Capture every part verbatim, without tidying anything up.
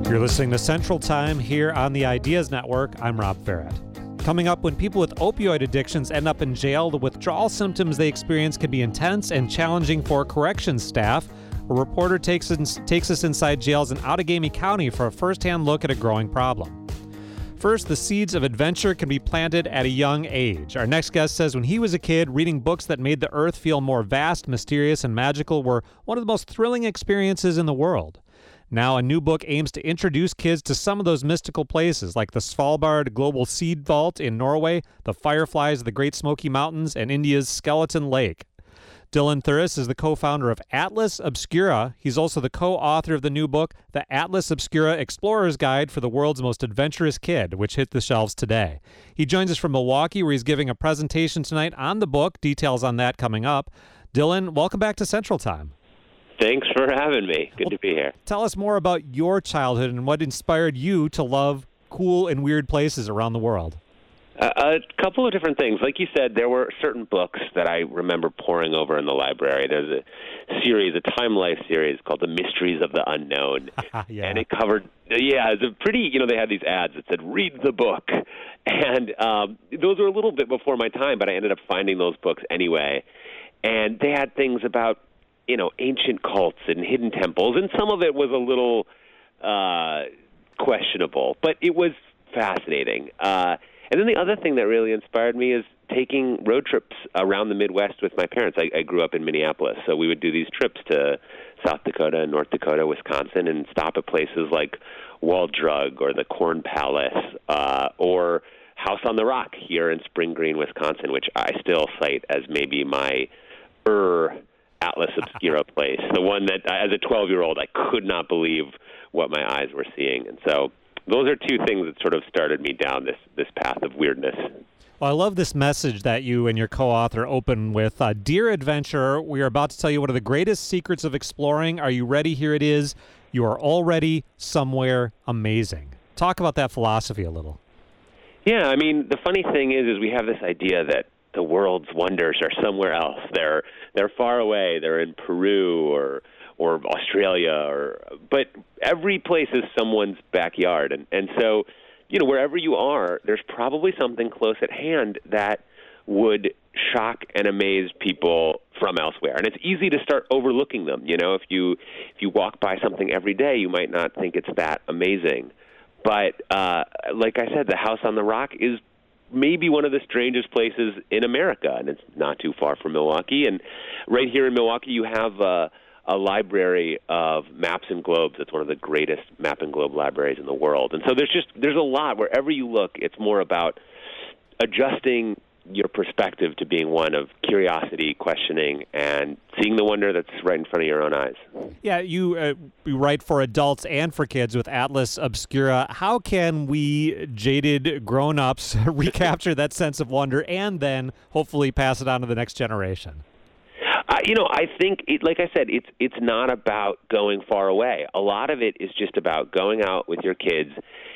You're listening to Central Time here on the Ideas Network. I'm Rob Farrett. Coming up, when people with opioid addictions end up in jail, the withdrawal symptoms they experience can be intense and challenging for corrections staff. A reporter takes us, takes us inside jails in Outagamie County for a first-hand look at a growing problem. First, the seeds of adventure can be planted at a young age. Our next guest says when he was a kid, reading books that made the earth feel more vast, mysterious, and magical were one of the most thrilling experiences in the world. Now, a new book aims to introduce kids to some of those mystical places, like the Svalbard Global Seed Vault in Norway, the fireflies of the Great Smoky Mountains, and India's Skeleton Lake. Dylan Thuras is the co-founder of Atlas Obscura. He's also the co-author of the new book, The Atlas Obscura Explorer's Guide for the World's Most Adventurous Kid, which hit the shelves today. He joins us from Milwaukee, where he's giving a presentation tonight on the book. Details on that coming up. Dylan, welcome back to Central Time. Thanks for having me. Good well, to be here. Tell us more about your childhood and what inspired you to love cool and weird places around the world. Uh, a couple of different things. Like you said, there were certain books that I remember poring over in the library. There's a series, a Time Life series called The Mysteries of the Unknown. yeah. And it covered, yeah, it's a pretty, you know, they had these ads that said, read the book. And um, those were a little bit before my time, but I ended up finding those books anyway. And they had things about, you know, ancient cults and hidden temples, and some of it was a little uh, questionable, but it was fascinating. Uh, and then the other thing that really inspired me is taking road trips around the Midwest with my parents. I, I grew up in Minneapolis, so we would do these trips to South Dakota, North Dakota, Wisconsin, and stop at places like Wall Drug or the Corn Palace uh, or House on the Rock here in Spring Green, Wisconsin, which I still cite as maybe my er Atlas Obscura place, the one that, as a twelve-year-old, I could not believe what my eyes were seeing. And so those are two things that sort of started me down this, this path of weirdness. Well, I love this message that you and your co-author open with. Uh, Dear Adventurer, we are about to tell you one of the greatest secrets of exploring. Are you ready? Here it is. You are already somewhere amazing. Talk about that philosophy a little. Yeah, I mean, the funny thing is, is we have this idea that the world's wonders are somewhere else. They're they're far away. They're in Peru or or Australia, or but every place is someone's backyard, and and so you know wherever you are, there's probably something close at hand that would shock and amaze people from elsewhere. And it's easy to start overlooking them. You know, if you if you walk by something every day, you might not think it's that amazing. But uh, like I said, the House on the Rock is maybe one of the strangest places in America, and it's not too far from Milwaukee. And right here in Milwaukee, you have a, a library of maps and globes. It's one of the greatest map and globe libraries in the world. And so there's just there's a lot. Wherever you look, it's more about adjusting your perspective to being one of curiosity, questioning, and seeing the wonder that's right in front of your own eyes. Yeah, you, uh, you write for adults and for kids with Atlas Obscura. How can we, jaded grown-ups, recapture that sense of wonder and then hopefully pass it on to the next generation? Uh, you know, I think, it, like I said, it's it's not about going far away. A lot of it is just about going out with your kids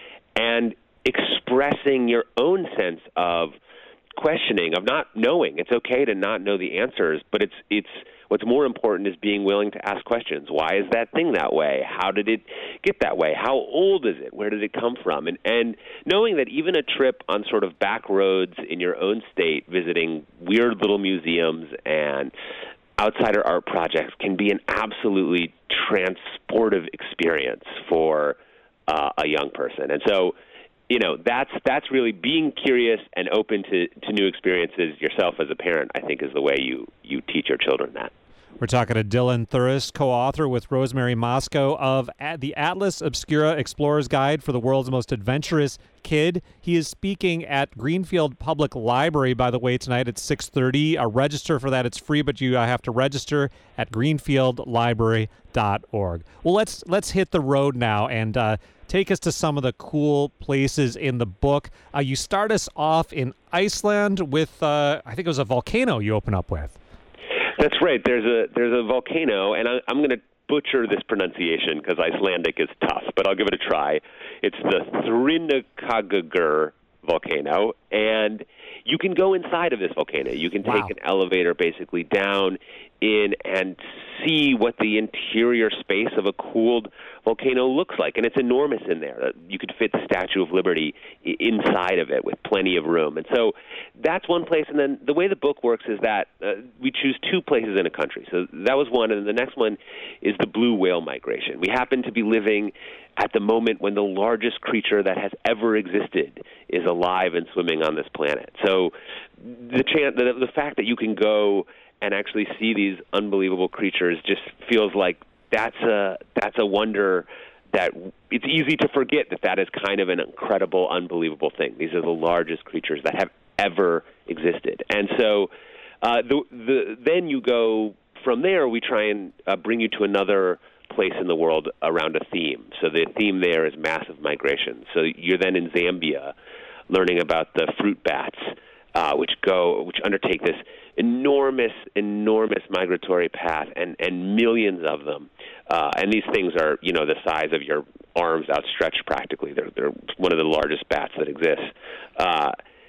and expressing your own sense of questioning, of not knowing. It's okay to not know the answers, but it's it's what's more important is being willing to ask questions. Why is that thing that way? How did it get that way? How old is it? Where did it come from? And and knowing that even a trip on sort of back roads in your own state, visiting weird little museums and outsider art projects can be an absolutely transportive experience for uh, a young person. And so you know, that's that's really being curious and open to, to new experiences yourself as a parent, I think, is the way you, you teach your children that. We're talking to Dylan Thuras, co-author with Rosemary Moscow of the Atlas Obscura Explorer's Guide for the World's Most Adventurous Kid. He is speaking at Greenfield Public Library, by the way, tonight at six thirty. A register for that, it's free, but you have to register at greenfield library dot org. Well, let's let's hit the road now and uh, take us to some of the cool places in the book. Uh, you start us off in Iceland with, uh, I think it was a volcano you open up with. That's right. There's a there's a volcano, and I, I'm going to butcher this pronunciation because Icelandic is tough, but I'll give it a try. It's the Thrinacagur volcano, And you can go inside of this volcano. You can take Wow. an elevator basically down in and see what the interior space of a cooled volcano looks like. And it's enormous in there. You could fit the Statue of Liberty i- inside of it with plenty of room. And so that's one place. And then the way the book works is that uh, we choose two places in a country. So that was one. And the next one is the blue whale migration. We happen to be living at the moment when the largest creature that has ever existed is alive and swimming on this planet. So the chance, the, the fact that you can go and actually see these unbelievable creatures just feels like that's a that's a wonder that it's easy to forget that that is kind of an incredible, unbelievable thing. These are the largest creatures that have ever existed. And so uh, the, the, then you go from there, we try and uh, bring you to another place in the world around a theme. So the theme there is massive migration. So you're then in Zambia learning about the fruit bats, uh, which go, which undertake this enormous, enormous migratory path, and, and millions of them. Uh, and these things are, you know, the size of your arms outstretched practically. They're, they're one of the largest bats that exists. Uh,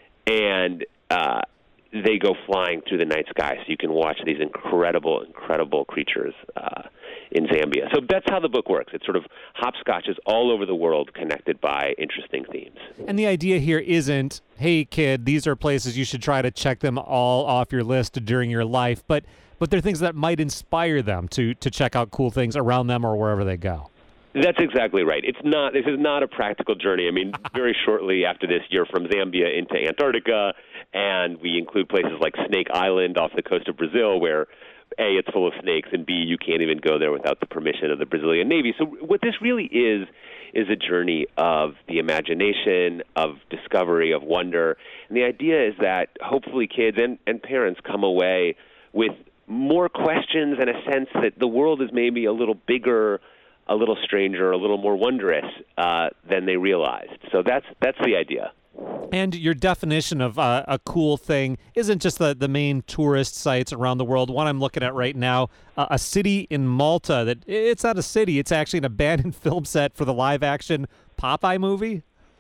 and uh, they go flying through the night sky, so you can watch these incredible, incredible creatures uh, in Zambia. So that's how the book works. It sort of hopscotches all over the world connected by interesting themes. And the idea here isn't, hey, kid, these are places you should try to check them all off your list during your life, but but they're things that might inspire them to to check out cool things around them or wherever they go. That's exactly right. It's not. This is not a practical journey. I mean, very shortly after this, you're from Zambia into Antarctica, and we include places like Snake Island off the coast of Brazil, where A, it's full of snakes, and B, you can't even go there without the permission of the Brazilian Navy. So what this really is is a journey of the imagination, of discovery, of wonder. And the idea is that hopefully kids and, and parents come away with more questions and a sense that the world is maybe a little bigger, a little stranger, a little more wondrous uh, than they realized. So that's that's the idea. And your definition of uh, a cool thing isn't just the, the main tourist sites around the world. One I'm looking at right now, uh, a city in Malta that it's not a city, it's actually an abandoned film set for the live-action Popeye movie.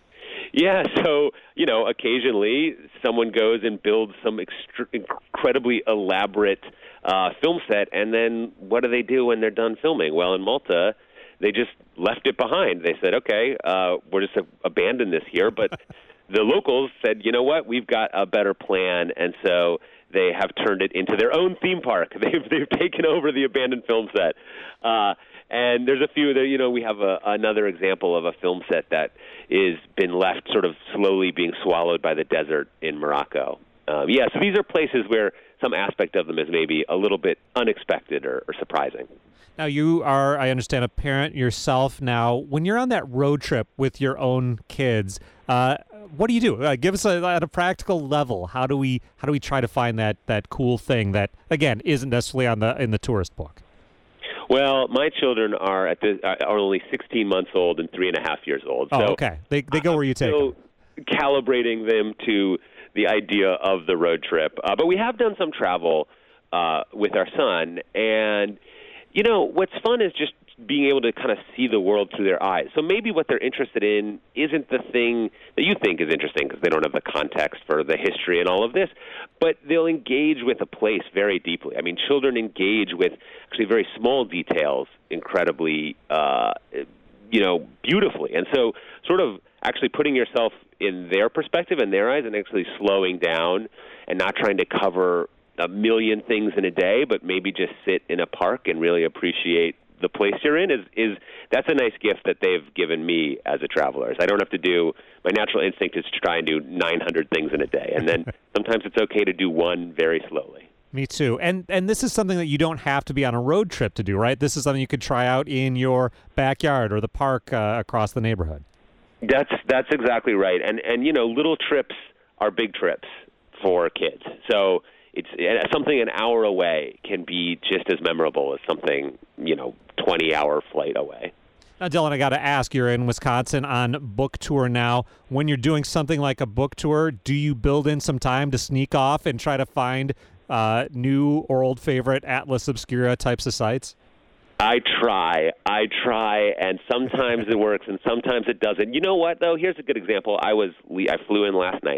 Yeah, so, you know, occasionally someone goes and builds some extre- incredibly elaborate uh, film set, and then what do they do when they're done filming? Well, in Malta, they just left it behind. They said, okay, uh, we're just uh, abandon this here, but the locals said, you know what, we've got a better plan, and so they have turned it into their own theme park. They've they've taken over the abandoned film set. Uh, and there's a few there, you know, we have a, another example of a film set that is been left sort of slowly being swallowed by the desert in Morocco. Um, yeah, so these are places where some aspect of them is maybe a little bit unexpected or, or surprising. Now, you are, I understand, a parent yourself now. When you're on that road trip with your own kids, uh, what do you do? Uh, give us a, at a practical level. How do we how do we try to find that that cool thing that, again, isn't necessarily on the in the tourist book? Well, my children are at the, are only sixteen months old and three and a half years old. Oh, so okay. They they go where you take so them. Calibrating them to the idea of the road trip. Uh, but we have done some travel uh, with our son, and you know what's fun is just being able to kind of see the world through their eyes. So maybe what they're interested in isn't the thing that you think is interesting because they don't have the context for the history and all of this, but they'll engage with a place very deeply. I mean, children engage with actually very small details incredibly, uh, you know, beautifully. And so sort of actually putting yourself in their perspective and their eyes and actually slowing down and not trying to cover a million things in a day, but maybe just sit in a park and really appreciate the place you're in is, is that's a nice gift that they've given me as a traveler. I don't have to do, my natural instinct is to try and do nine hundred things in a day. And then sometimes it's okay to do one very slowly. Me too. And and this is something that you don't have to be on a road trip to do, right? This is something you could try out in your backyard or the park uh, across the neighborhood. That's that's exactly right. And, and, you know, little trips are big trips for kids. So it's something an hour away can be just as memorable as something, you know, twenty-hour flight away. Now, Dylan, I got to ask, you're in Wisconsin on book tour now. When you're doing something like a book tour, do you build in some time to sneak off and try to find uh, new or old favorite Atlas Obscura types of sites? I try. I try, and sometimes it works, and sometimes it doesn't. You know what, though? Here's a good example. I was I flew in last night,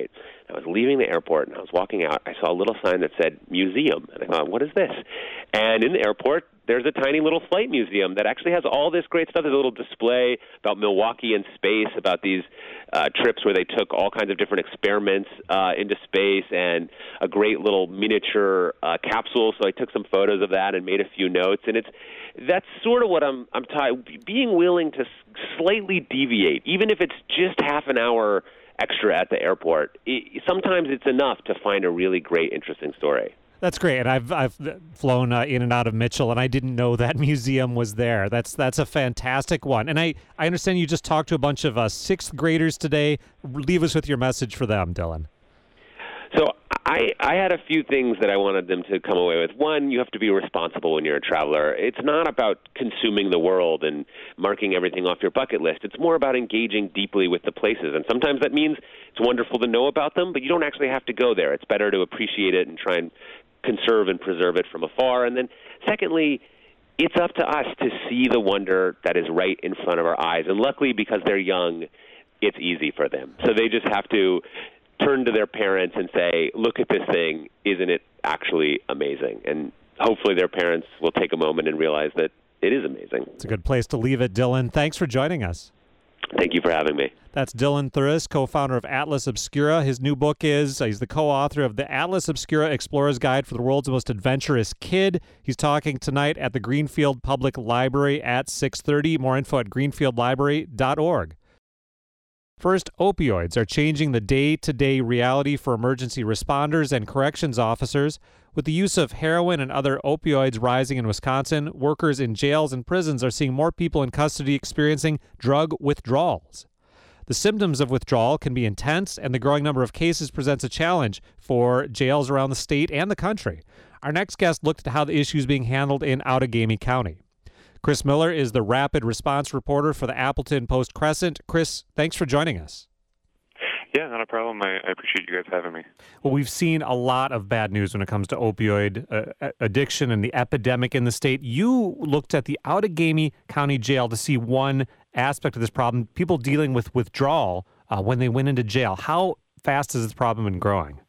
I was leaving the airport, and I was walking out. I saw a little sign that said museum, and I thought, what is this? And in the airport, there's a tiny little flight museum that actually has all this great stuff. There's a little display about Milwaukee and space, about these uh, trips where they took all kinds of different experiments uh, into space, and a great little miniature uh, capsule. So I took some photos of that and made a few notes. And it's that's sort of what I'm I'm t- being willing to slightly deviate, even if it's just half an hour extra at the airport. It, sometimes it's enough to find a really great, interesting story. That's great, and I've I've flown uh, in and out of Mitchell, and I didn't know that museum was there. That's that's a fantastic one, and I, I understand you just talked to a bunch of uh, sixth graders today. Leave us with your message for them, Dylan. So I I had a few things that I wanted them to come away with. One, you have to be responsible when you're a traveler. It's not about consuming the world and marking everything off your bucket list. It's more about engaging deeply with the places, and sometimes that means it's wonderful to know about them, but you don't actually have to go there. It's better to appreciate it and try and conserve and preserve it from afar. And then secondly, it's up to us to see the wonder that is right in front of our eyes. And luckily, because they're young, it's easy for them. So they just have to turn to their parents and say, look at this thing, isn't it actually amazing? And hopefully their parents will take a moment and realize that it is amazing. It's a good place to leave it, Dylan. Thanks for joining us. Thank you for having me. That's Dylan Thuris, co-founder of Atlas Obscura. His new book is, uh, he's the co-author of the Atlas Obscura Explorer's Guide for the World's Most Adventurous Kid. He's talking tonight at the Greenfield Public Library at six thirty. More info at greenfield library dot org. First, opioids are changing the day-to-day reality for emergency responders and corrections officers. With the use of heroin and other opioids rising in Wisconsin, workers in jails and prisons are seeing more people in custody experiencing drug withdrawals. The symptoms of withdrawal can be intense, and the growing number of cases presents a challenge for jails around the state and the country. Our next guest looked at how the issue is being handled in Outagamie County. Chris Miller is the rapid response reporter for the Appleton Post-Crescent. Chris, thanks for joining us. Yeah, not a problem. I, I appreciate you guys having me. Well, we've seen a lot of bad news when it comes to opioid uh, addiction and the epidemic in the state. You looked at the Outagamie County Jail to see one aspect of this problem, people dealing with withdrawal uh, when they went into jail. How fast has this problem been growing?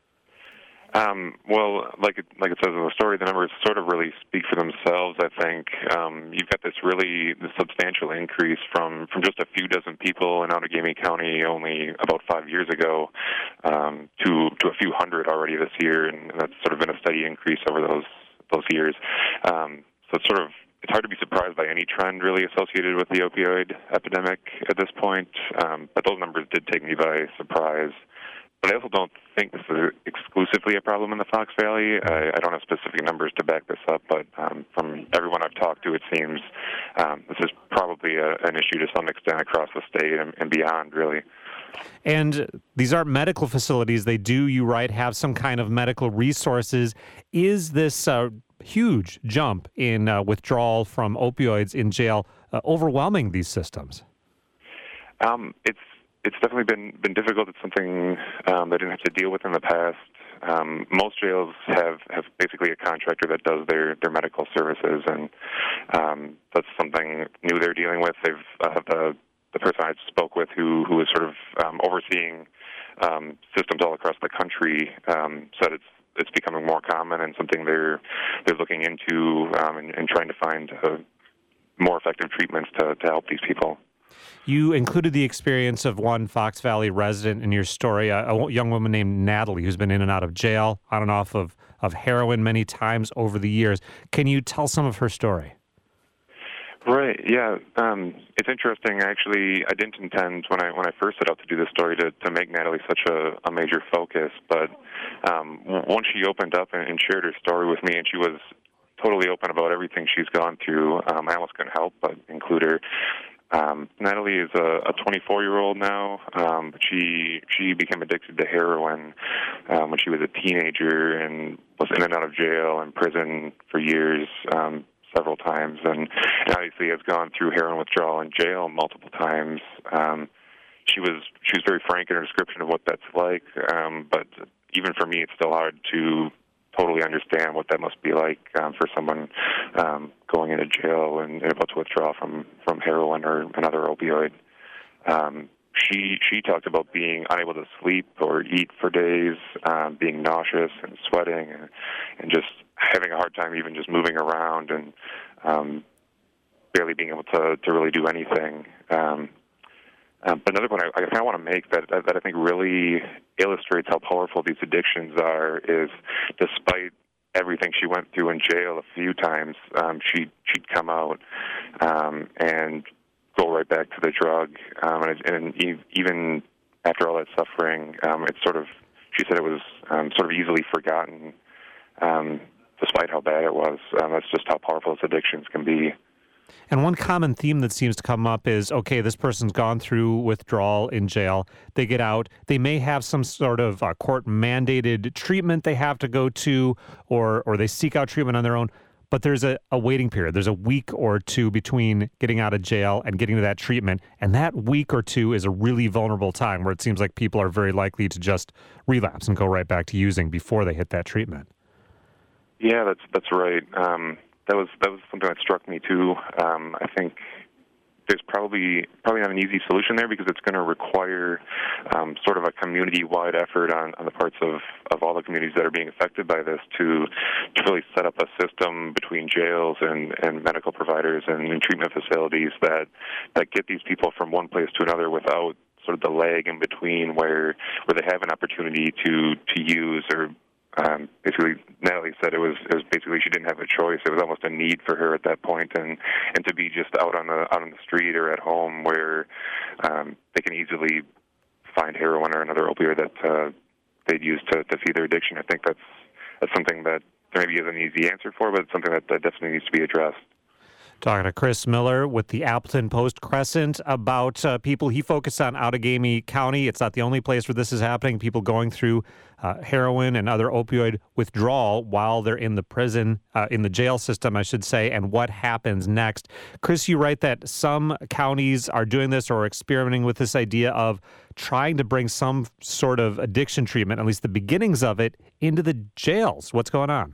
Um, well, like it, like it says in the story, the numbers sort of really speak for themselves, I think. Um, you've got this really this substantial increase from, from just a few dozen people in Outagamie County only about five years ago um, to, to a few hundred already this year, and that's sort of been a steady increase over those those years. Um, so it's sort of it's hard to be surprised by any trend really associated with the opioid epidemic at this point, um, but those numbers did take me by surprise. But I also don't think this is exclusively a problem in the Fox Valley. I, I don't have specific numbers to back this up, but um, from everyone I've talked to, it seems um, this is probably a, an issue to some extent across the state and, and beyond, really. And these aren't medical facilities. They do, you right, have some kind of medical resources. Is this uh, huge jump in uh, withdrawal from opioids in jail uh, overwhelming these systems? Um, it's It's definitely been, been difficult. It's something um, they didn't have to deal with in the past. Um, most jails have, have basically a contractor that does their, their medical services, and um, that's something new they're dealing with. They've uh, the the person I spoke with, who who was sort of um, overseeing um, systems all across the country, um, said it's it's becoming more common and something they're they're looking into um, and, and trying to find uh, more effective treatments to, to help these people. You included the experience of one Fox Valley resident in your story, a, a young woman named Natalie, who's been in and out of jail, on and off of, of heroin many times over the years. Can you tell some of her story? Right. Yeah. Um, it's interesting. Actually, I didn't intend when I when I first set out to do this story to, to make Natalie such a, a major focus. But um, once she opened up and, and shared her story with me, and she was totally open about everything she's gone through, um, I almost couldn't help but include her. Um, Natalie is a twenty-four-year-old now, um, but she she became addicted to heroin um, when she was a teenager and was in and out of jail and prison for years, um, several times, and, and obviously has gone through heroin withdrawal in jail multiple times. Um, she was she was very frank in her description of what that's like, um, but even for me, it's still hard to totally understand what that must be like um, for someone um, going into jail and, and about to withdraw from, from heroin or another opioid. Um, she she talked about being unable to sleep or eat for days, um, being nauseous and sweating, and, and just having a hard time even just moving around, and um, barely being able to, to really do anything. Um, um, but another point I, I kind of want to make that that I think really illustrates how powerful these addictions are is, despite everything she went through in jail a few times, um, she she'd come out um, and go right back to the drug, um, and, and even after all that suffering, um, it's sort of, she said it was um, sort of easily forgotten, um, despite how bad it was. Um, that's just how powerful those addictions can be. And one common theme that seems to come up is, okay, this person's gone through withdrawal in jail. They get out. They may have some sort of uh, court-mandated treatment they have to go to, or or they seek out treatment on their own. But there's a, a waiting period. There's a week or two between getting out of jail and getting to that treatment. And that week or two is a really vulnerable time where it seems like people are very likely to just relapse and go right back to using before they hit that treatment. Yeah, that's that's right. Um, that was that was something that struck me too. Um, I think there's probably probably not an easy solution there, because it's going to require um, sort of a community-wide effort on, on the parts of, of all the communities that are being affected by this to to really set up a system between jails and, and medical providers and, and treatment facilities that that get these people from one place to another without sort of the lag in between where where they have an opportunity to to use or Um, basically, Natalie said it was it was basically she didn't have a choice. It was almost a need for her at that point, and, and to be just out on the out on the street or at home where um, they can easily find heroin or another opioid that uh, they'd use to, to feed their addiction. I think that's that's something that there maybe isn't an easy answer for, but it's something that, that definitely needs to be addressed. Talking to Chris Miller with the Appleton Post-Crescent about uh, people. He focused on Outagamie County. It's not the only place where this is happening. People going through uh, heroin and other opioid withdrawal while they're in the prison, uh, in the jail system, I should say, and what happens next. Chris, you write that some counties are doing this or experimenting with this idea of trying to bring some sort of addiction treatment, at least the beginnings of it, into the jails. What's going on?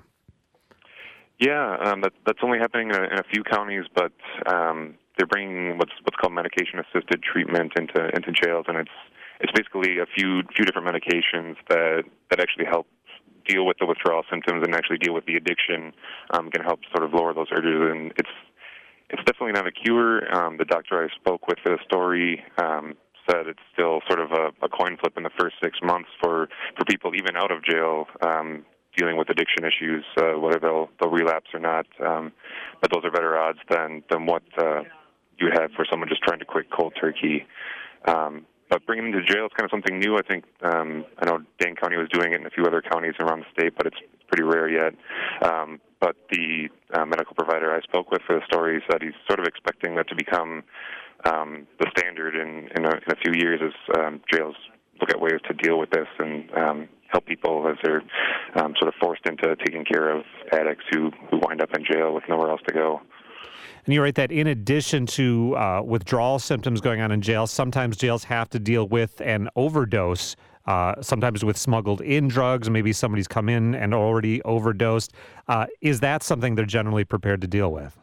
Yeah, um, that, that's only happening in a, in a few counties, but um, they're bringing what's what's called medication-assisted treatment into into jails, and it's it's basically a few few different medications that that actually help deal with the withdrawal symptoms and actually deal with the addiction. Um, can help sort of lower those urges, and it's it's definitely not a cure. Um, the doctor I spoke with for the story um, said it's still sort of a, a coin flip in the first six months for for people even out of jail. Um, dealing with addiction issues, uh, whether they'll they'll relapse or not, um, but those are better odds than than what uh, you would have for someone just trying to quit cold turkey. Um, but bringing them to jail is kind of something new. I think um, I know Dane County was doing it in a few other counties around the state, but it's pretty rare yet. Um, but the uh, medical provider I spoke with for the story said he's sort of expecting that to become um, the standard in in a, in a few years as um, jails look at ways to deal with this and um, help people as they're um, sort of forced into taking care of addicts who, who wind up in jail with nowhere else to go. And you write that in addition to uh, withdrawal symptoms going on in jail, sometimes jails have to deal with an overdose, uh, sometimes with smuggled in drugs. Maybe somebody's come in and already overdosed. Uh, is that something they're generally prepared to deal with?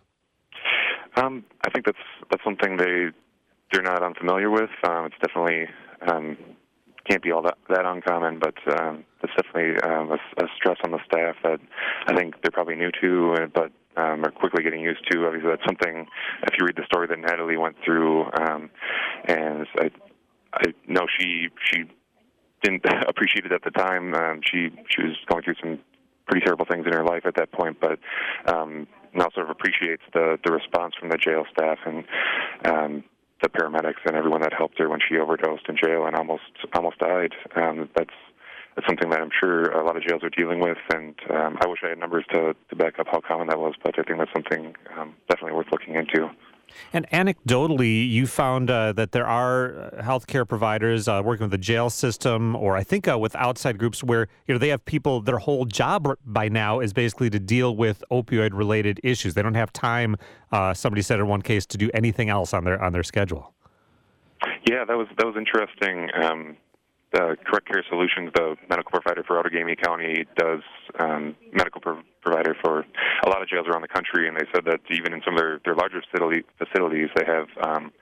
Um, I think that's that's something they, they're not unfamiliar with. Um, it's definitely... Um, can't be all that, that uncommon, but um, it's definitely um, a, a stress on the staff that I think they're probably new to, but um, are quickly getting used to. Obviously, that's something, if you read the story that Natalie went through, um, and I, I know she she didn't appreciate it at the time. Um, she she was going through some pretty terrible things in her life at that point, but um, now sort of appreciates the, the response from the jail staff and um, the paramedics and everyone that helped her when she overdosed in jail and almost almost died. Um, that's that's something that I'm sure a lot of jails are dealing with, and um, I wish I had numbers to, to back up how common that was, but I think that's something um, definitely worth looking into. And anecdotally, you found uh, that there are healthcare providers uh, working with the jail system, or I think uh, with outside groups where you know they have people. Their whole job by now is basically to deal with opioid-related issues. They don't have time. Uh, somebody said in one case to do anything else on their on their schedule. Yeah, that was that was interesting. Um, the Correct Care Solutions, the medical provider for Outagamie County, does um, medical pro- provider for a lot of jails around the country, and they said that even in some of their, their larger facility, facilities, they have um,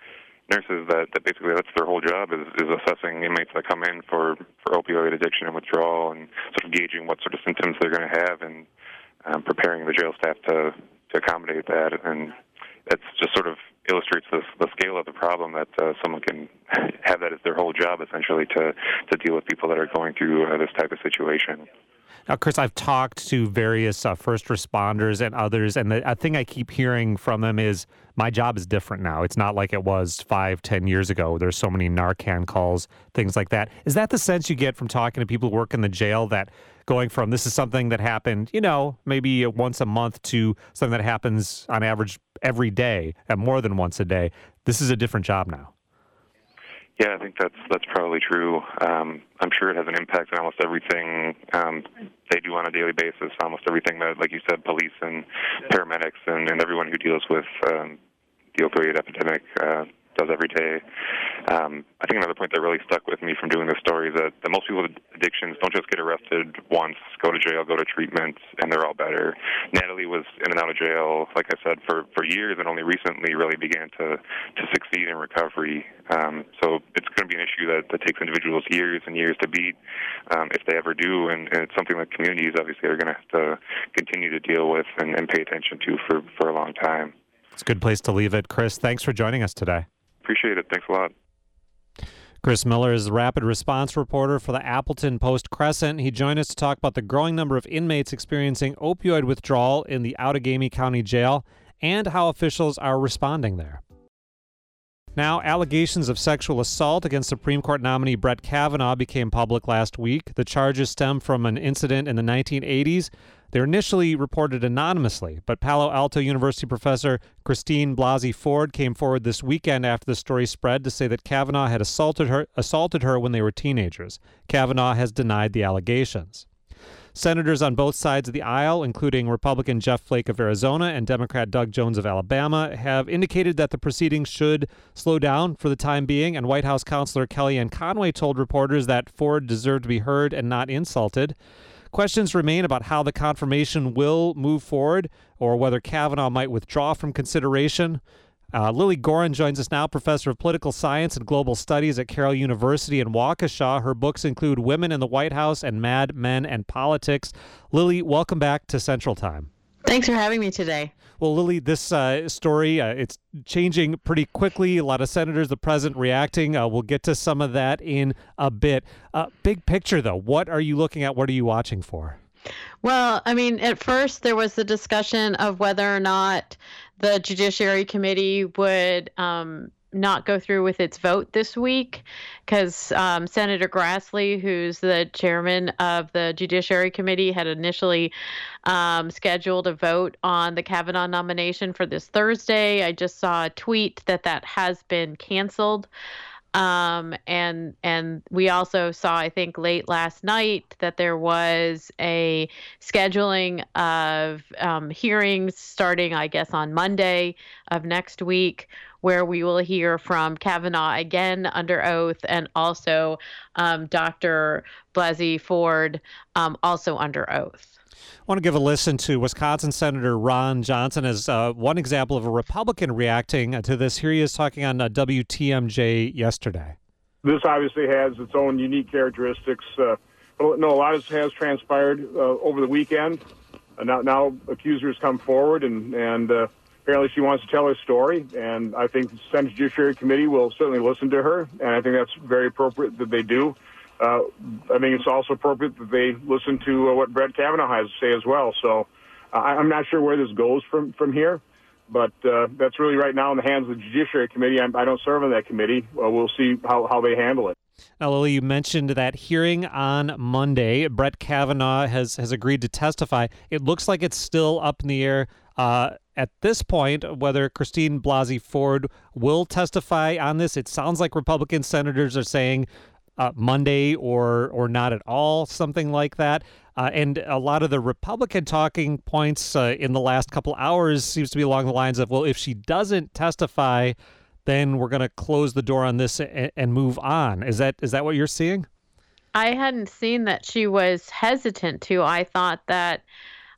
nurses that, that basically that's their whole job is, is assessing inmates that come in for, for opioid addiction and withdrawal and sort of gauging what sort of symptoms they're going to have and um, preparing the jail staff to, to accommodate that. And that's just sort of illustrates the, the scale of the problem that uh, someone can have that as their whole job, essentially, to, to deal with people that are going through uh, this type of situation. Now, Chris, I've talked to various uh, first responders and others, and the a thing I keep hearing from them is, my job is different now. It's not like it was five, ten years ago. There's so many Narcan calls, things like that. Is that the sense you get from talking to people who work in the jail, that going from this is something that happened, you know, maybe once a month to something that happens on average every day and more than once a day, this is a different job now? Yeah, I think that's that's probably true. Um, I'm sure it has an impact on almost everything um, they do on a daily basis, almost everything that, like you said, police and paramedics and, and everyone who deals with um, the opioid epidemic uh, does every day. Um, I think another point that really stuck with me from doing this story is that, that most people with addictions don't just get arrested once, go to jail, go to treatment, and they're all better. Natalie was in and out of jail, like I said, for, for years, and only recently really began to, to succeed in recovery. Um, so it's going to be an issue that, that takes individuals years and years to beat, um, if they ever do, and, and it's something that communities obviously are going to have to continue to deal with and, and pay attention to for, for a long time. It's a good place to leave it. Chris, thanks for joining us today. Appreciate it. Thanks a lot. Chris Miller is a rapid response reporter for the Appleton Post-Crescent. He joined us to talk about the growing number of inmates experiencing opioid withdrawal in the Outagamie County Jail and how officials are responding there. Now, allegations of sexual assault against Supreme Court nominee Brett Kavanaugh became public last week. The charges stem from an incident in the nineteen eighties. They were initially reported anonymously, but Palo Alto University professor Christine Blasey Ford came forward this weekend after the story spread to say that Kavanaugh had assaulted her, assaulted her when they were teenagers. Kavanaugh has denied the allegations. Senators on both sides of the aisle, including Republican Jeff Flake of Arizona and Democrat Doug Jones of Alabama, have indicated that the proceedings should slow down for the time being, and White House Counselor Kellyanne Conway told reporters that Ford deserved to be heard and not insulted. Questions remain about how the confirmation will move forward or whether Kavanaugh might withdraw from consideration. Uh, Lily Goren joins us now, professor of political science and global studies at Carroll University in Waukesha. Her books include Women in the White House and Mad Men and Politics. Lily, welcome back to Central Time. Thanks for having me today. Well, Lily, this uh, story, uh, it's changing pretty quickly. A lot of senators, the president reacting. Uh, we'll get to some of that in a bit. Uh, big picture, though, what are you looking at? What are you watching for? Well, I mean, at first there was the discussion of whether or not the Judiciary Committee would um, not go through with its vote this week, because um, Senator Grassley, who's the chairman of the Judiciary Committee, had initially um, scheduled a vote on the Kavanaugh nomination for this Thursday. I just saw a tweet that that has been canceled. Um, and and we also saw, I think, late last night that there was a scheduling of um, hearings starting, I guess, on Monday of next week, where we will hear from Kavanaugh again under oath, and also um, Doctor Blasey Ford um, also under oath. I want to give a listen to Wisconsin Senator Ron Johnson as uh, one example of a Republican reacting to this. Here he is talking on uh, W T M J yesterday. This obviously has its own unique characteristics. Uh, no, a lot has transpired uh, over the weekend. Uh, now, now accusers come forward, and, and uh, apparently she wants to tell her story. And I think the Senate Judiciary Committee will certainly listen to her, and I think that's very appropriate that they do. Uh, I think it's also appropriate that they listen to uh, what Brett Kavanaugh has to say as well. So uh, I'm not sure where this goes from, from here, but uh, that's really right now in the hands of the Judiciary Committee. I'm, I don't serve on that committee. Uh, we'll see how, how they handle it. Now, Lily, you mentioned that hearing on Monday. Brett Kavanaugh has, has agreed to testify. It looks like it's still up in the air uh, at this point whether Christine Blasey Ford will testify on this. It sounds like Republican senators are saying Uh, Monday or or not at all, something like that. Uh, and a lot of the Republican talking points uh, in the last couple hours seems to be along the lines of, well, if she doesn't testify, then we're going to close the door on this and, and move on. Is that is that what you're seeing? I hadn't seen that she was hesitant to. I thought that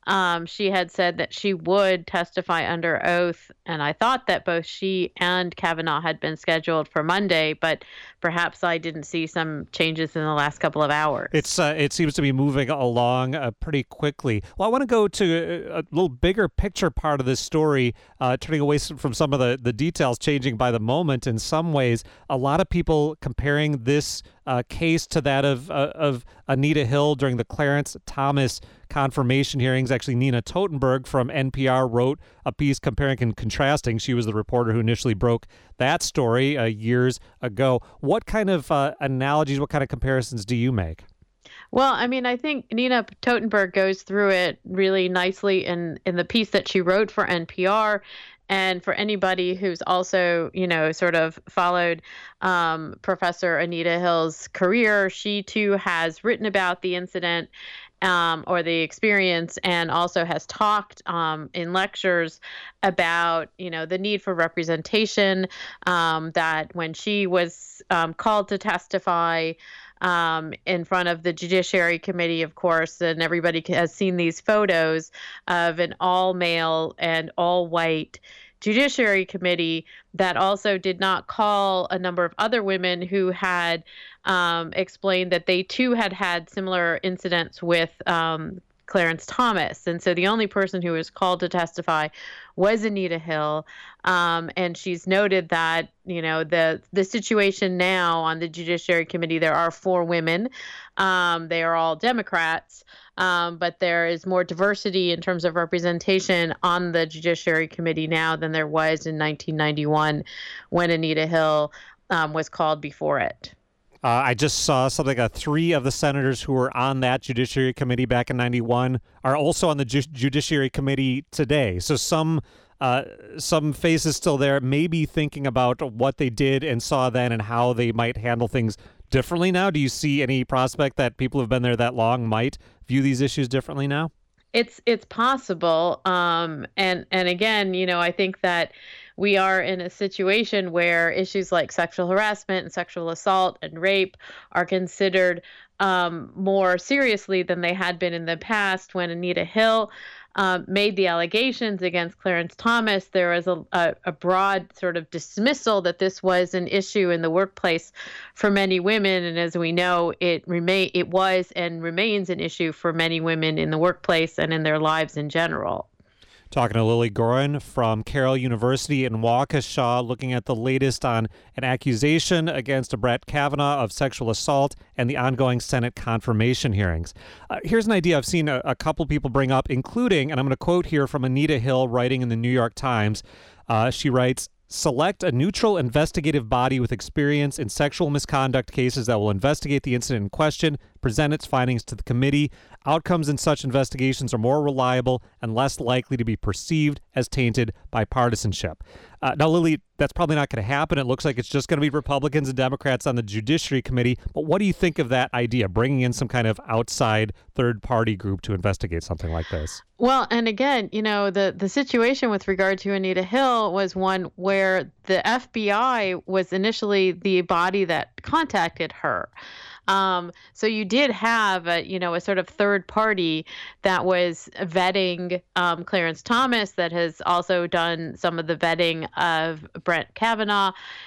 um, she had said that she would testify under oath. And I thought that both she and Kavanaugh had been scheduled for Monday, but perhaps I didn't see some changes in the last couple of hours. It's uh, it seems to be moving along uh, pretty quickly. Well, I want to go to a, a little bigger picture part of this story, uh, turning away from some of the, the details changing by the moment in some ways. A lot of people comparing this uh, case to that of uh, of Anita Hill during the Clarence Thomas confirmation hearings. Actually, Nina Totenberg from N P R wrote a piece comparing and contrasting. She was the reporter who initially broke that story uh, years ago. What kind of uh, analogies, what kind of comparisons do you make? Well, I mean, I think Nina Totenberg goes through it really nicely in, in the piece that she wrote for N P R. And for anybody who's also, you know, sort of followed um, Professor Anita Hill's career, she too has written about the incident um, or the experience, and also has talked um, in lectures about, you know, the need for representation, um, that when she was um, called to testify Um, in front of the Judiciary Committee, of course, and everybody has seen these photos of an all-male and all-white Judiciary Committee that also did not call a number of other women who had um, explained that they too had had similar incidents with um, Clarence Thomas. And so the only person who was called to testify was Anita Hill. Um, and she's noted that, you know, the the situation now on the Judiciary Committee, there are four women. Um, they are all Democrats, um, but there is more diversity in terms of representation on the Judiciary Committee now than there was in nineteen ninety-one when Anita Hill um, was called before it. Uh, I just saw something, uh, three of the senators who were on that Judiciary Committee back in ninety-one are also on the Ju- Judiciary Committee today. So some uh, some faces still there, maybe thinking about what they did and saw then and how they might handle things differently now. Do you see any prospect that people who have been there that long might view these issues differently now? It's it's possible. Um, and, and again, you know, I think that we are in a situation where issues like sexual harassment and sexual assault and rape are considered um, more seriously than they had been in the past. When Anita Hill um, made the allegations against Clarence Thomas, there was a, a, a broad sort of dismissal that this was an issue in the workplace for many women. And as we know, it remain it was and remains an issue for many women in the workplace and in their lives in general. Talking to Lily Goren from Carroll University in Waukesha, looking at the latest on an accusation against Brett Kavanaugh of sexual assault and the ongoing Senate confirmation hearings. Uh, here's an idea I've seen a, a couple people bring up, including, and I'm going to quote here from Anita Hill writing in the New York Times. Uh, she writes, "Select a neutral investigative body with experience in sexual misconduct cases that will investigate the incident in question, present its findings to the committee. Outcomes in such investigations are more reliable and less likely to be perceived as tainted by partisanship." Uh, now, Lily, that's probably not going to happen. It looks like it's just going to be Republicans and Democrats on the Judiciary Committee. But what do you think of that idea, bringing in some kind of outside third-party group to investigate something like this? Well, and again, you know, the, the situation with regard to Anita Hill was one where the F B I was initially the body that contacted her. Um, so you did have, a, you know, a sort of third party that was vetting um, Clarence Thomas, that has also done some of the vetting of Brett Kavanaugh,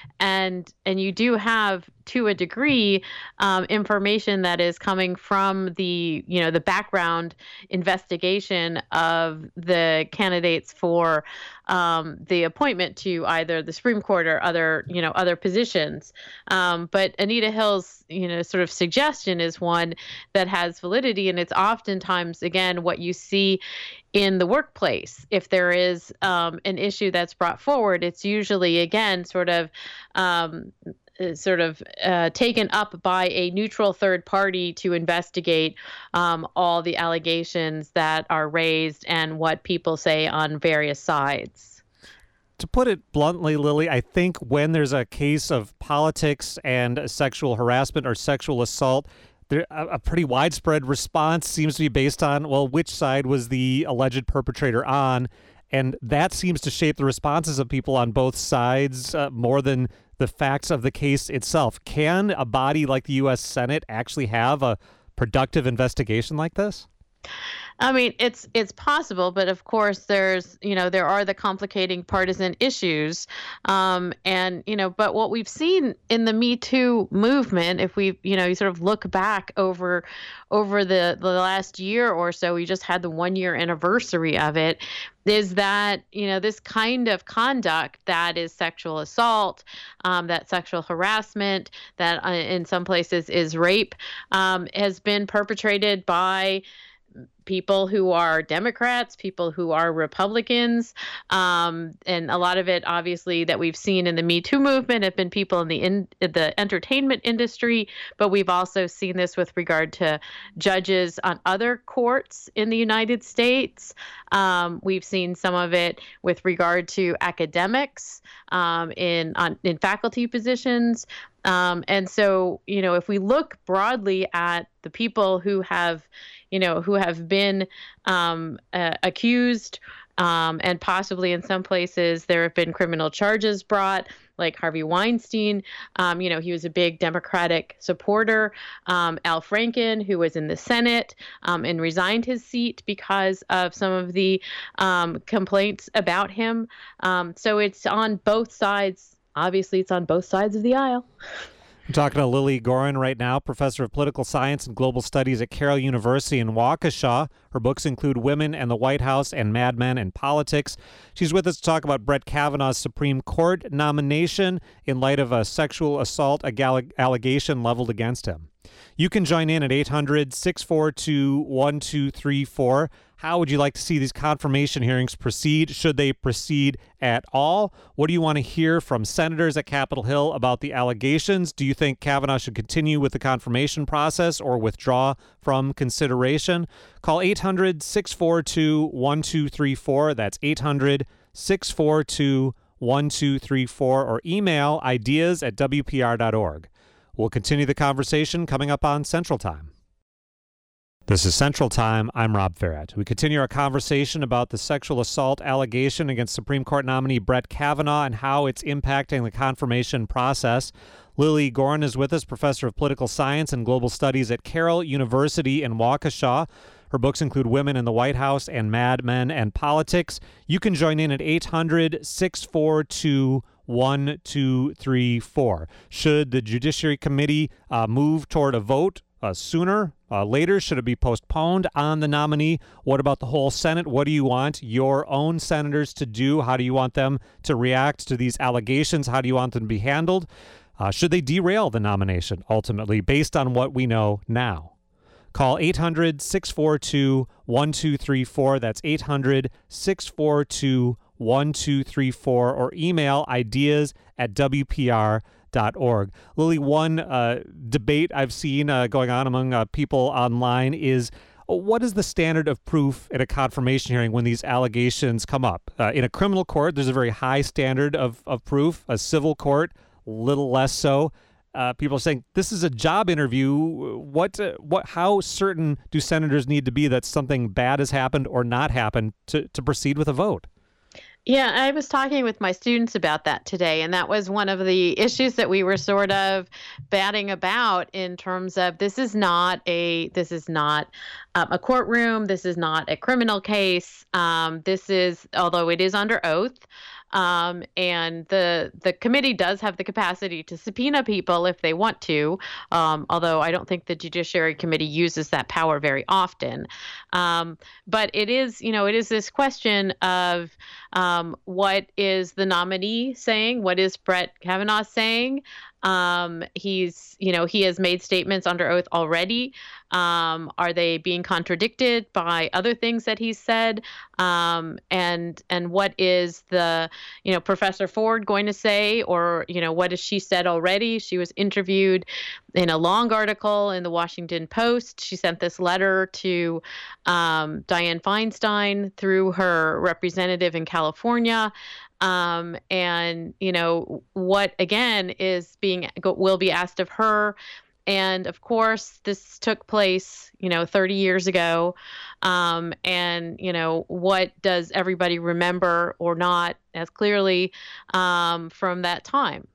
and and you do have, to a degree, um, information that is coming from the, you know, the background investigation of the candidates for um, the appointment to either the Supreme Court or other, you know, other positions. Um, but Anita Hill's, you know, sort of suggestion is one that has validity, and it's oftentimes, again, what you see in the workplace. If there is um, an issue that's brought forward, it's usually, again, sort of um, sort of uh, taken up by a neutral third party to investigate um, all the allegations that are raised and what people say on various sides. To put it bluntly, Lily, I think when there's a case of politics and sexual harassment or sexual assault, there, a, a pretty widespread response seems to be based on, well, which side was the alleged perpetrator on? And that seems to shape the responses of people on both sides uh, more than the facts of the case itself. Can a body like the U S Senate actually have a productive investigation like this? I mean, it's it's possible, but of course, there's you know there are the complicating partisan issues, um, and you know, but what we've seen in the Me Too movement, if we you know you sort of look back over over the the last year or so, we just had the one year anniversary of it, is that you know this kind of conduct that is sexual assault, um, that sexual harassment, that uh, in some places is rape, um, has been perpetrated by people who are Democrats, people who are Republicans, um, and a lot of it, obviously, that we've seen in the Me Too movement have been people in the in the entertainment industry. But we've also seen this with regard to judges on other courts in the United States. Um, we've seen some of it with regard to academics um, in on, in faculty positions. Um, and so, you know, if we look broadly at the people who have, you know, who have been um, uh, accused, um, and possibly in some places there have been criminal charges brought, like Harvey Weinstein. Um, you know, he was a big Democratic supporter. Um, Al Franken, who was in the Senate um, and resigned his seat because of some of the um, complaints about him. Um, so it's on both sides. Obviously, it's on both sides of the aisle. I'm talking to Lily Goren right now, professor of political science and global studies at Carroll University in Waukesha. Her books include Women and the White House and Mad Men and Politics. She's with us to talk about Brett Kavanaugh's Supreme Court nomination in light of a sexual assault allegation leveled against him. You can join in at eight hundred, six four two, one two three four. How would you like to see these confirmation hearings proceed? Should they proceed at all? What do you want to hear from senators at Capitol Hill about the allegations? Do you think Kavanaugh should continue with the confirmation process or withdraw from consideration? Call eight hundred, six four two, one two three four. That's eight hundred, six four two, one two three four, or email ideas at W P R dot org. We'll continue the conversation coming up on Central Time. This is Central Time. I'm Rob Ferret. We continue our conversation about the sexual assault allegation against Supreme Court nominee Brett Kavanaugh and how it's impacting the confirmation process. Lily Goren is with us, professor of political science and global studies at Carroll University in Waukesha. Her books include Women in the White House and Mad Men and Politics. You can join in at eight hundred, six four two, one two three four. Should the Judiciary Committee uh, move toward a vote uh, sooner, uh, later? Should it be postponed on the nominee? What about the whole Senate? What do you want your own senators to do? How do you want them to react to these allegations? How do you want them to be handled? Uh, should they derail the nomination ultimately based on what we know now? Call eight hundred, six four two, one two three four. That's eight hundred, six four two, one two three four, or email ideas at W P R dot org. Lily, one uh, debate I've seen uh, going on among uh, people online is, what is the standard of proof at a confirmation hearing when these allegations come up? Uh, in a criminal court, there's a very high standard of, of proof. A civil court, a little less so. Uh, people are saying this is a job interview. What, uh, what, how certain do senators need to be that something bad has happened or not happened to, to proceed with a vote? Yeah, I was talking with my students about that today, and that was one of the issues that we were sort of batting about in terms of this is not a this is not um, a courtroom, this is not a criminal case. Um, this is, although it is under oath. Um, and the the committee does have the capacity to subpoena people if they want to, um, although I don't think the Judiciary Committee uses that power very often. Um, but it is, you know, it is this question of um, what is the nominee saying? What is Brett Kavanaugh saying? Um, he's, you know, he has made statements under oath already. Um, are they being contradicted by other things that he's said? Um, and and what is the, you know, Professor Ford going to say? Or, you know, what has she said already? She was interviewed in a long article in the Washington Post. She sent this letter to um, Dianne Feinstein through her representative in California. Um, and, you know, what, again, is being, will be asked of her. And of course, this took place, you know, thirty years ago. Um, and, you know, what does everybody remember or not as clearly um, from that time?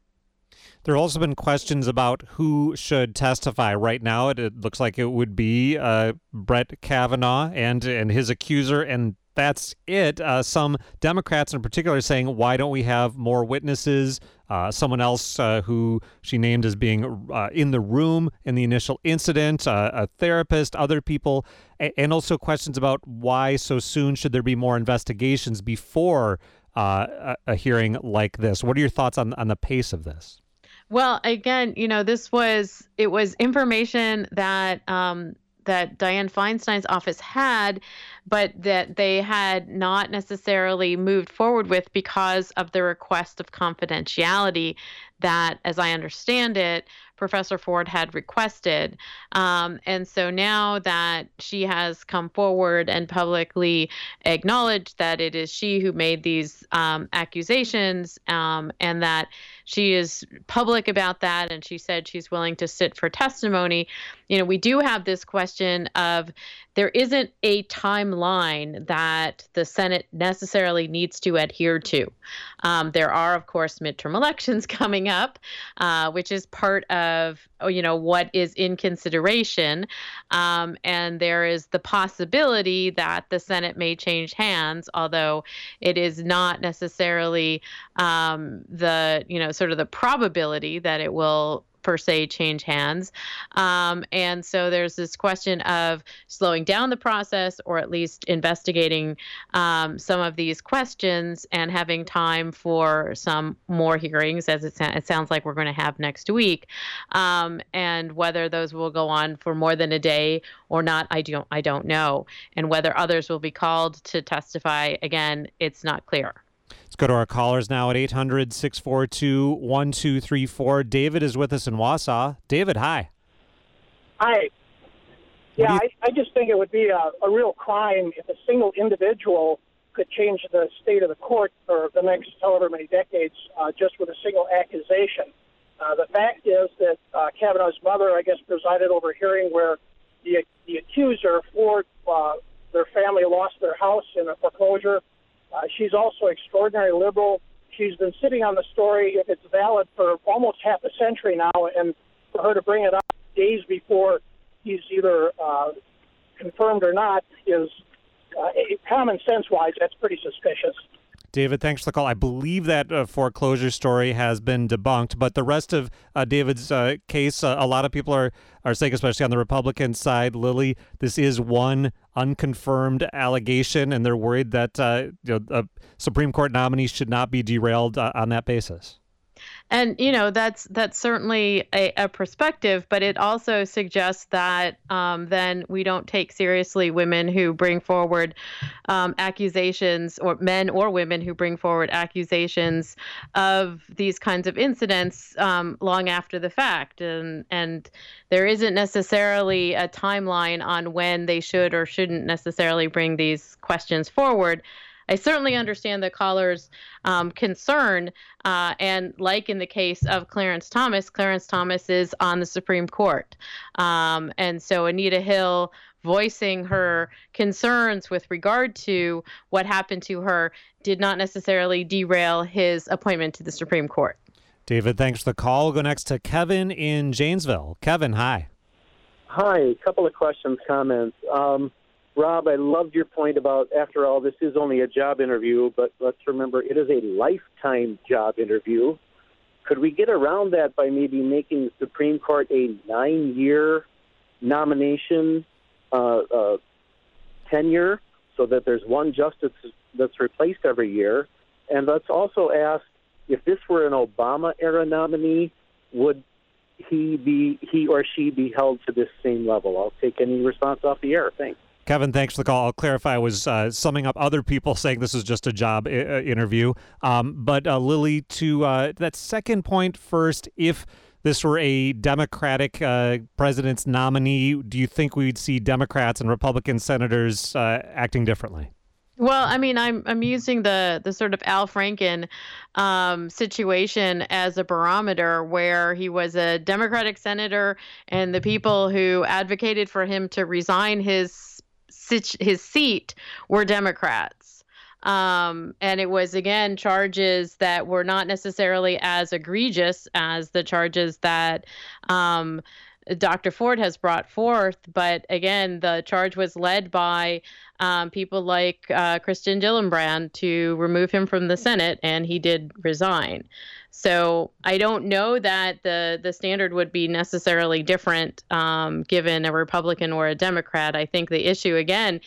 There have also been questions about who should testify. Right now, it, it looks like it would be uh, Brett Kavanaugh and and his accuser, and that's it. Uh, some Democrats in particular are saying, why don't we have more witnesses? Uh, someone else uh, who she named as being uh, in the room in the initial incident, uh, a therapist, other people, a- and also questions about why so soon should there be more investigations before uh, a, a hearing like this. What are your thoughts on, on the pace of this? Well, again, you know, this was, it was information that, um, that Dianne Feinstein's office had, but that they had not necessarily moved forward with because of the request of confidentiality that, as I understand it, Professor Ford had requested. Um, and so now that she has come forward and publicly acknowledged that it is she who made these um, accusations, um, and that she is public about that, and she said she's willing to sit for testimony, you know, we do have this question of there isn't a timeline that the Senate necessarily needs to adhere to. Um, there are, of course, midterm elections coming up, uh, which is part of, you know, what is in consideration. Um, and there is the possibility that the Senate may change hands, although it is not necessarily um, the, you know, sort of the probability that it will per se change hands. Um, and so there's this question of slowing down the process, or at least investigating um, some of these questions and having time for some more hearings, as it, it sounds like we're going to have next week. Um, and whether those will go on for more than a day or not, I don't, I don't know. And whether others will be called to testify, again, it's not clear. Let's go to our callers now at eight hundred, six four two, one two three four. David is with us in Wausau. David, hi. Hi. Yeah, you... I, I just think it would be a, a real crime if a single individual could change the state of the court for the next however many decades uh, just with a single accusation. Uh, the fact is that uh, Kavanaugh's mother, I guess, presided over a hearing where the, the accuser, Ford, uh, their family lost their house in a foreclosure. Uh, she's also extraordinarily liberal. She's been sitting on the story, if it's valid, for almost half a century now, and for her to bring it up days before he's either uh, confirmed or not is, uh, common sense-wise, that's pretty suspicious. David, thanks for the call. I believe that uh, foreclosure story has been debunked, but the rest of uh, David's uh, case, uh, a lot of people are, are saying, especially on the Republican side, Lily, this is one unconfirmed allegation, and they're worried that uh, you know, a Supreme Court nominee should not be derailed uh, on that basis. And, you know, that's that's certainly a, a perspective, but it also suggests that um, then we don't take seriously women who bring forward um, accusations, or men or women who bring forward accusations of these kinds of incidents um, long after the fact. And, and there isn't necessarily a timeline on when they should or shouldn't necessarily bring these questions forward. I certainly understand the caller's um, concern, uh, and like in the case of Clarence Thomas, Clarence Thomas is on the Supreme Court. Um, and so Anita Hill voicing her concerns with regard to what happened to her did not necessarily derail his appointment to the Supreme Court. David, thanks for the call. We'll go next to Kevin in Janesville. Kevin, hi. Hi, a couple of questions, comments. Um, Rob, I loved your point about, after all, this is only a job interview, but let's remember it is a lifetime job interview. Could we get around that by maybe making the Supreme Court a nine-year nomination uh, uh, tenure so that there's one justice that's replaced every year? And let's also ask, if this were an Obama-era nominee, would he be he or she be held to this same level? I'll take any response off the air. Thanks. Kevin, thanks for the call. I'll clarify. I was uh, summing up other people saying this is just a job I- uh, interview. Um, but uh, Lily, to uh, that second point first, if this were a Democratic uh, president's nominee, do you think we'd see Democrats and Republican senators uh, acting differently? Well, I mean, I'm I'm using the the sort of Al Franken um, situation as a barometer, where he was a Democratic senator, and the people who advocated for him to resign his his seat were Democrats. Um, and it was, again, charges that were not necessarily as egregious as the charges that um, Doctor Ford has brought forth. But again, the charge was led by um, people like uh, Kristen Gillibrand to remove him from the Senate, and he did resign. So I don't know that the the standard would be necessarily different um, given a Republican or a Democrat. I think the issue, again,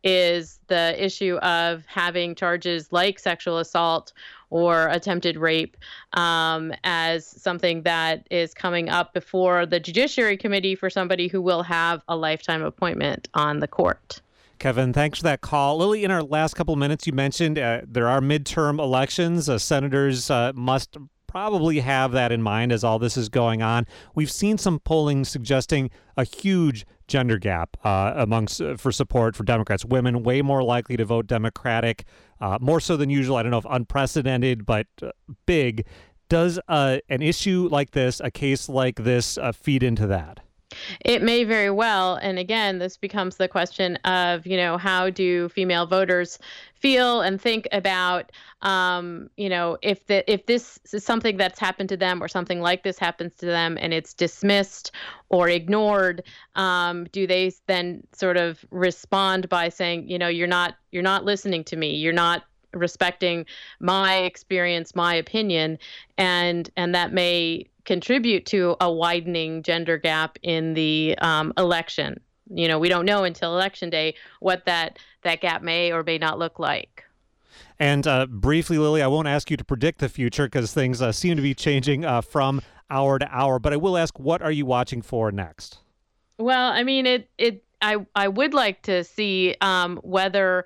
is the issue of having charges like sexual assault or attempted rape um, as something that is coming up before the Judiciary Committee for somebody who will have a lifetime appointment on the court. Kevin, thanks for that call. Lily, in our last couple of minutes, you mentioned uh, there are midterm elections. Uh, senators uh, must probably have that in mind as all this is going on. We've seen some polling suggesting a huge gender gap uh, amongst uh, for support for Democrats. Women way more likely to vote Democratic, uh, more so than usual. I don't know if unprecedented, but uh, big. Does uh, an issue like this, a case like this, uh, feed into that? It may very well. And again, this becomes the question of, you know, how do female voters feel and think about, um, you know, if the if this is something that's happened to them or something like this happens to them and it's dismissed or ignored, um, do they then sort of respond by saying, you know, you're not you're not listening to me, you're not respecting my experience, my opinion, and and that may contribute to a widening gender gap in the um, election. You know, we don't know until election day what that that gap may or may not look like. And uh, briefly, Lily, I won't ask you to predict the future because things uh, seem to be changing uh, from hour to hour, but I will ask, what are you watching for next? Well, I mean, it it I I would like to see um, whether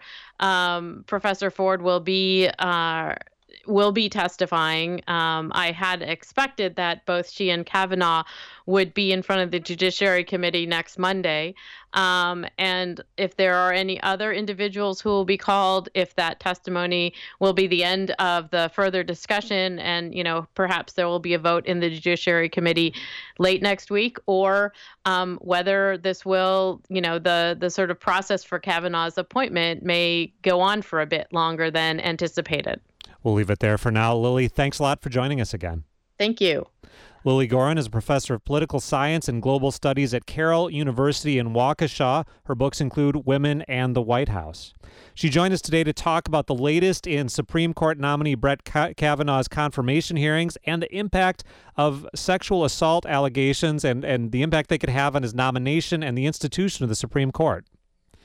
um, Professor Ford will be uh, will be testifying. Um, I had expected that both she and Kavanaugh would be in front of the Judiciary Committee next Monday. Um, and if there are any other individuals who will be called, if that testimony will be the end of the further discussion, and, you know, perhaps there will be a vote in the Judiciary Committee late next week, or um, whether this will, you know, the, the sort of process for Kavanaugh's appointment may go on for a bit longer than anticipated. We'll leave it there for now. Lily, thanks a lot for joining us again. Thank you. Lily Goren is a professor of political science and global studies at Carroll University in Waukesha. Her books include Women and the White House. She joined us today to talk about the latest in Supreme Court nominee Brett Kavanaugh's confirmation hearings and the impact of sexual assault allegations and, and the impact they could have on his nomination and the institution of the Supreme Court.